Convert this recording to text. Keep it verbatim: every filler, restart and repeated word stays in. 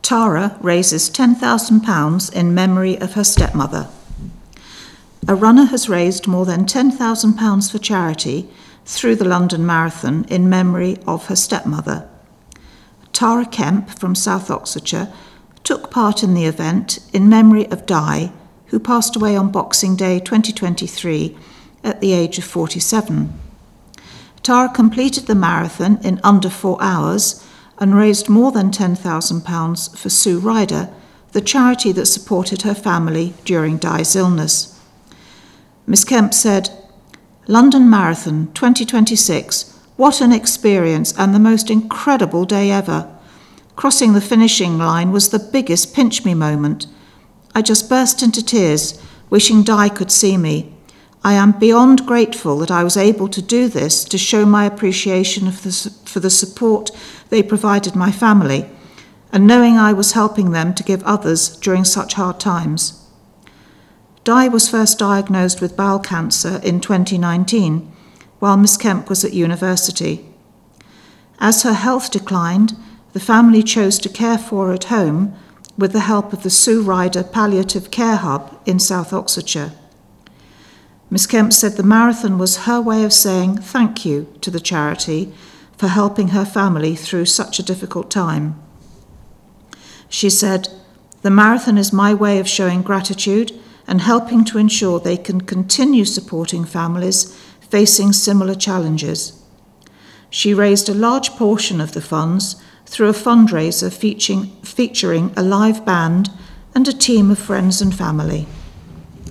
Tara raises ten thousand pounds in memory of her stepmother. A runner has raised more than ten thousand pounds for charity through the London Marathon in memory of her stepmother. Tara Kemp from South Oxfordshire took part in the event in memory of Di, who passed away on Boxing Day twenty twenty-three at the age of forty-seven. Tara completed the marathon in under four hours and raised more than ten thousand pounds for Sue Ryder, the charity that supported her family during Di's illness. Miss Kemp said, "London Marathon twenty twenty-six, what an experience and the most incredible day ever. Crossing the finishing line was the biggest pinch-me moment. I just burst into tears, wishing Di could see me. I am beyond grateful that I was able to do this to show my appreciation of the, for the support they provided my family, and knowing I was helping them to give others during such hard times." Di was first diagnosed with bowel cancer in twenty nineteen, while Miss Kemp was at university. As her health declined, the family chose to care for her at home with the help of the Sue Ryder Palliative Care Hub in South Oxfordshire. Miss Kemp said the marathon was her way of saying thank you to the charity for helping her family through such a difficult time. She said, "The marathon is my way of showing gratitude and helping to ensure they can continue supporting families facing similar challenges." She raised a large portion of the funds through a fundraiser featuring, featuring a live band and a team of friends and family.